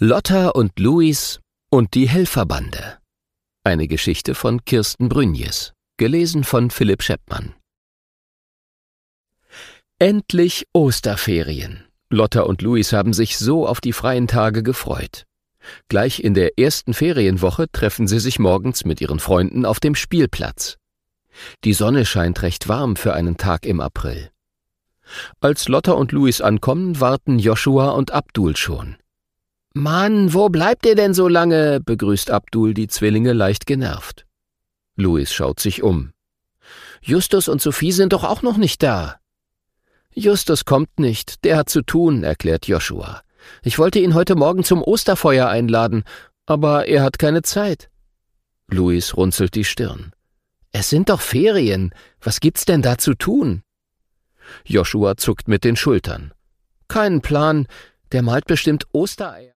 Lotta und Luis und die Helferbande. Eine Geschichte von Kirsten Brünjes, gelesen von Philipp Scheppmann. Endlich Osterferien. Lotta und Luis haben sich so auf die freien Tage gefreut. Gleich in der ersten Ferienwoche treffen sie sich morgens mit ihren Freunden auf dem Spielplatz. Die Sonne scheint recht warm für einen Tag im April. Als Lotta und Luis ankommen, warten Joshua und Abdul schon. »Mann, wo bleibt ihr denn so lange?« begrüßt Abdul die Zwillinge leicht genervt. Luis schaut sich um. »Justus und Sophie sind doch auch noch nicht da.« »Justus kommt nicht, der hat zu tun«, erklärt Joshua. »Ich wollte ihn heute Morgen zum Osterfeuer einladen, aber er hat keine Zeit.« Luis runzelt die Stirn. »Es sind doch Ferien, was gibt's denn da zu tun?« Joshua zuckt mit den Schultern. »Keinen Plan, der malt bestimmt Ostereier.«